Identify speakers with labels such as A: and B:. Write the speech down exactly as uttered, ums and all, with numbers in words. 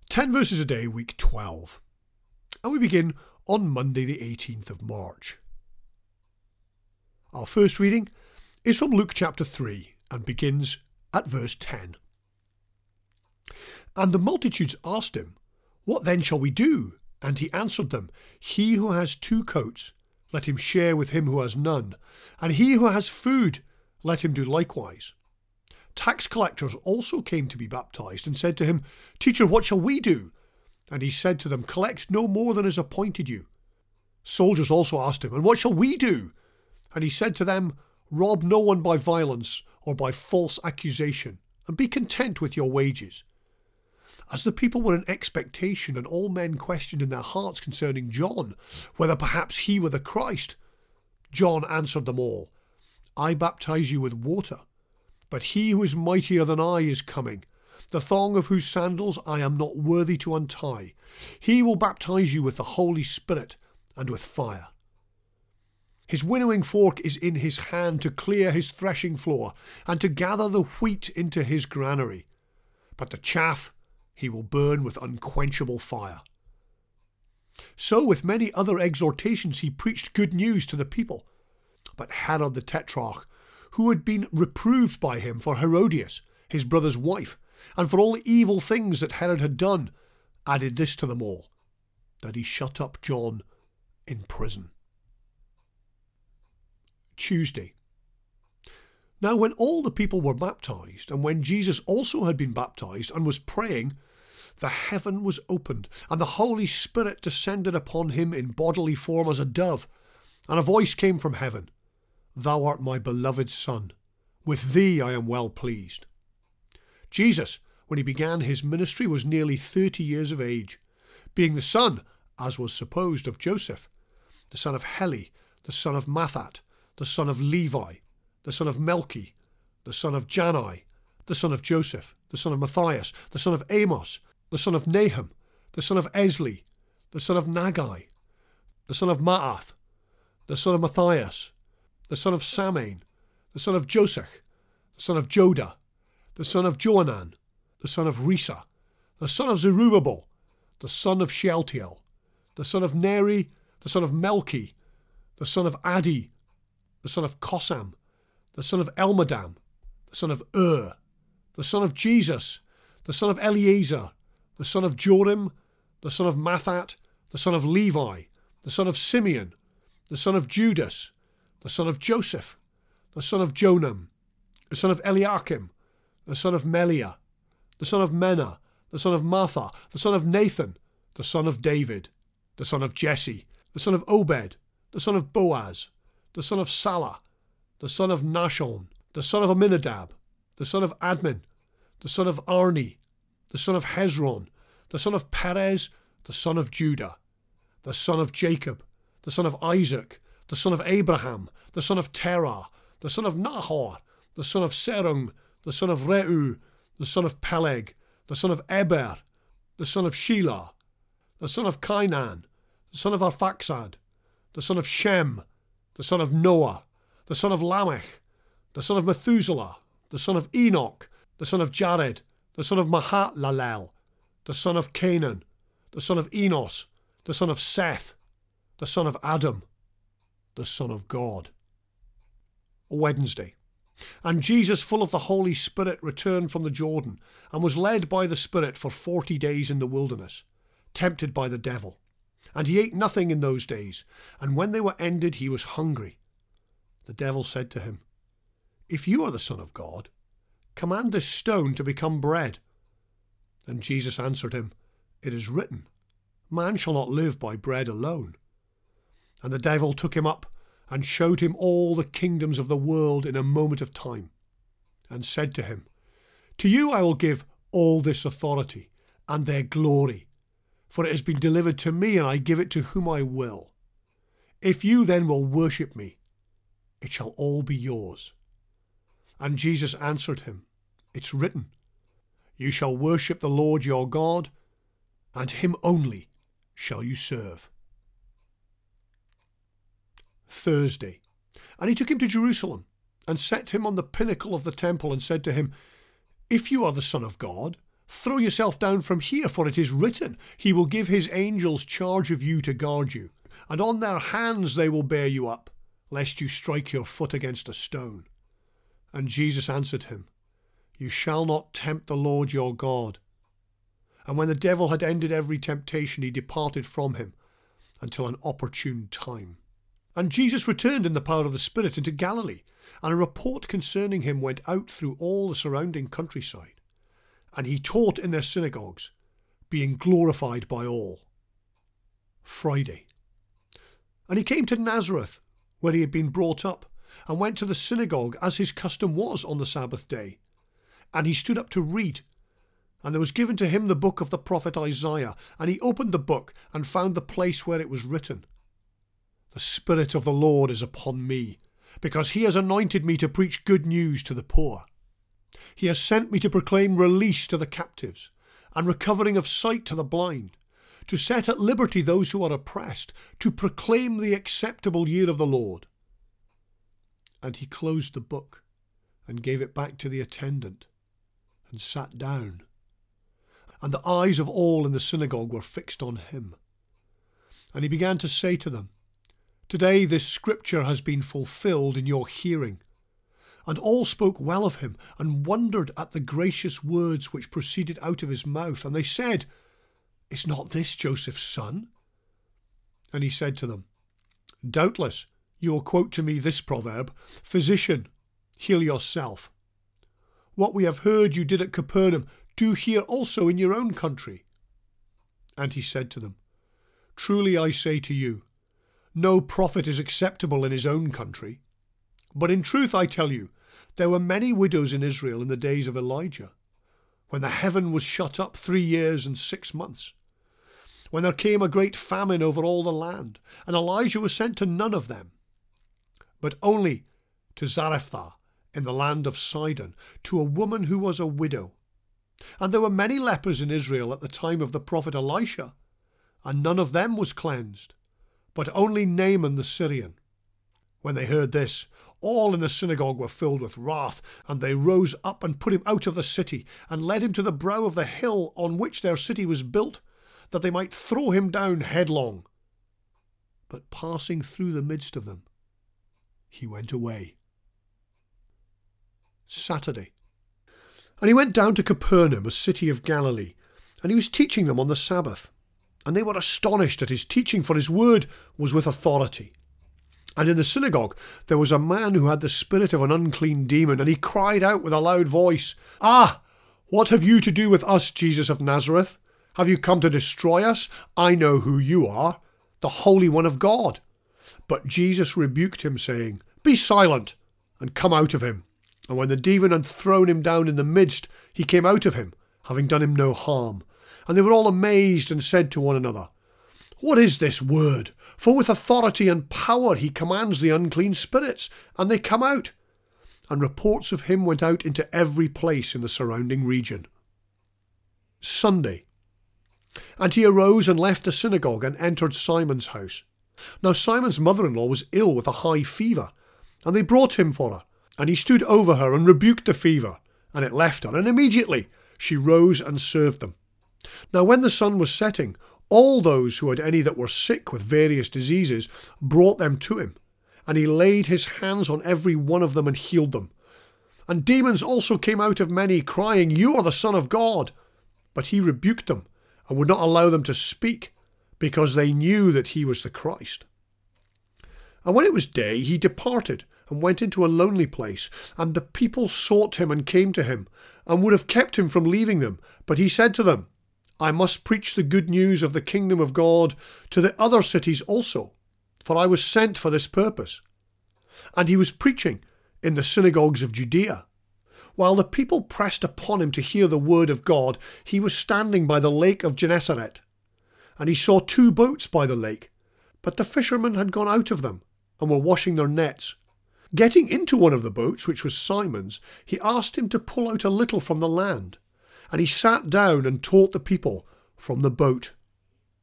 A: ten verses a day, week twelve. And we begin on Monday the eighteenth of March. Our first reading is from Luke chapter three and begins at verse ten. And the multitudes asked him, What then shall we do? And he answered them, He who has two coats, let him share with him who has none, and he who has food, let him do likewise. Tax collectors also came to be baptized, and said to him, Teacher, what shall we do? And he said to them, Collect no more than is appointed you. Soldiers also asked him, And what shall we do? And he said to them, Rob no one by violence or by false accusation, and be content with your wages. As the people were in expectation, and all men questioned in their hearts concerning John, whether perhaps he were the Christ, John answered them all, I baptize you with water, but he who is mightier than I is coming, the thong of whose sandals I am not worthy to untie. He will baptize you with the Holy Spirit and with fire. His winnowing fork is in his hand to clear his threshing floor, and to gather the wheat into his granary. But the chaff he will burn with unquenchable fire. So with many other exhortations he preached good news to the people. But Herod the Tetrarch, who had been reproved by him for Herodias, his brother's wife, and for all the evil things that Herod had done, added this to them all, that he shut up John in prison. Tuesday. Now when all the people were baptized, and when Jesus also had been baptized and was praying, the heaven was opened, and the Holy Spirit descended upon him in bodily form as a dove, and a voice came from heaven, Thou art my beloved Son, with thee I am well pleased. Jesus, when he began his ministry, was nearly thirty years of age, being the son, as was supposed, of Joseph, the son of Heli, the son of Mathat, the son of Levi, the son of Melchi, the son of Jannai, the son of Joseph, the son of Matthias, the son of Amos, the son of Nahum, the son of Esli, the son of Nagai, the son of Maath, the son of Matthias, the son of Samain, the son of Josech, the son of Joda, the son of Joanan, the son of Risa, the son of Zerubbabel, the son of Shealtiel, the son of Neri, the son of Melchi, the son of Adi, the son of Kosam, the son of Elmadam, the son of Ur, the son of Jesus, the son of Eleazar, the son of Jorim, the son of Mathat, the son of Levi, the son of Simeon, the son of Judas, the son of Joseph, the son of Jonam, the son of Eliakim, the son of Meliah, the son of Menah, the son of Matha, the son of Nathan, the son of David, the son of Jesse, the son of Obed, the son of Boaz, the son of Salah, the son of Nashon, the son of Aminadab, the son of Admin, the son of Arni, the son of Hezron, the son of Perez, the son of Judah, the son of Jacob, the son of Isaac, the son of Abraham, the son of Terah, the son of Nahor, the son of Serung, the son of Reu, the son of Peleg, the son of Eber, the son of Shelah, the son of Cainan, the son of Arphaxad, the son of Shem, the son of Noah, the son of Lamech, the son of Methuselah, the son of Enoch, the son of Jared, the son of Mahalalel, the son of Canaan, the son of Enos, the son of Seth, the son of Adam, the Son of God. Wednesday. And Jesus, full of the Holy Spirit, returned from the Jordan, and was led by the Spirit for forty days in the wilderness, tempted by the devil. And he ate nothing in those days, and when they were ended he was hungry. The devil said to him, If you are the Son of God, command this stone to become bread. And Jesus answered him, It is written, Man shall not live by bread alone. And the devil took him up, and showed him all the kingdoms of the world in a moment of time, and said to him, To you I will give all this authority, and their glory, for it has been delivered to me, and I give it to whom I will. If you then will worship me, it shall all be yours. And Jesus answered him, It's written, You shall worship the Lord your God, and him only shall you serve. Thursday. And he took him to Jerusalem, and set him on the pinnacle of the temple, and said to him, If you are the Son of God, Throw yourself down from here, for it is written, He will give His angels charge of you to guard you, and on their hands they will bear you up, lest you strike your foot against a stone. And Jesus answered him, You shall not tempt the Lord your God. And when the devil had ended every temptation, he departed from him until an opportune time. And Jesus returned in the power of the Spirit into Galilee, and a report concerning him went out through all the surrounding countryside. And he taught in their synagogues, being glorified by all. Friday. And he came to Nazareth, where he had been brought up, and went to the synagogue as his custom was on the Sabbath day. And he stood up to read. And there was given to him the book of the prophet Isaiah. And he opened the book and found the place where it was written, The Spirit of the Lord is upon me, because he has anointed me to preach good news to the poor. He has sent me to proclaim release to the captives, and recovering of sight to the blind, to set at liberty those who are oppressed, to proclaim the acceptable year of the Lord. And he closed the book and gave it back to the attendant and sat down. And the eyes of all in the synagogue were fixed on him. And he began to say to them, Today this scripture has been fulfilled in your hearing. And all spoke well of him and wondered at the gracious words which proceeded out of his mouth. And they said, Is not this Joseph's son? And he said to them, Doubtless you will quote to me this proverb, Physician, heal yourself. What we have heard you did at Capernaum, do here also in your own country. And he said to them, Truly I say to you, no prophet is acceptable in his own country. But in truth I tell you, there were many widows in Israel in the days of Elijah, when the heaven was shut up three years and six months, when there came a great famine over all the land, and Elijah was sent to none of them, but only to Zarephath in the land of Sidon, to a woman who was a widow. And there were many lepers in Israel at the time of the prophet Elisha, and none of them was cleansed, but only Naaman the Syrian. When they heard this, all in the synagogue were filled with wrath, and they rose up and put him out of the city, and led him to the brow of the hill on which their city was built, that they might throw him down headlong. But passing through the midst of them, he went away. Saturday. And he went down to Capernaum, a city of Galilee, and he was teaching them on the Sabbath. And they were astonished at his teaching, for his word was with authority. And in the synagogue there was a man who had the spirit of an unclean demon, and he cried out with a loud voice, Ah, what have you to do with us, Jesus of Nazareth? Have you come to destroy us? I know who you are, the Holy One of God. But Jesus rebuked him, saying, Be silent, and come out of him. And when the demon had thrown him down in the midst, he came out of him, having done him no harm. And they were all amazed and said to one another, What is this word? For with authority and power he commands the unclean spirits, and they come out. And reports of him went out into every place in the surrounding region. Sunday. And he arose and left the synagogue and entered Simon's house. Now Simon's mother-in-law was ill with a high fever, and they brought him for her. And he stood over her and rebuked the fever, and it left her, and immediately she rose and served them. Now when the sun was setting, all those who had any that were sick with various diseases brought them to him, and he laid his hands on every one of them and healed them. And demons also came out of many, crying, You are the Son of God. But he rebuked them, and would not allow them to speak, because they knew that he was the Christ. And when it was day, he departed, and went into a lonely place, and the people sought him and came to him, and would have kept him from leaving them. But he said to them, I must preach the good news of the kingdom of God to the other cities also, for I was sent for this purpose. And he was preaching in the synagogues of Judea. While the people pressed upon him to hear the word of God, he was standing by the lake of Gennesaret. And he saw two boats by the lake, but the fishermen had gone out of them, and were washing their nets. Getting into one of the boats, which was Simon's, he asked him to pull out a little from the land. And he sat down and taught the people from the boat.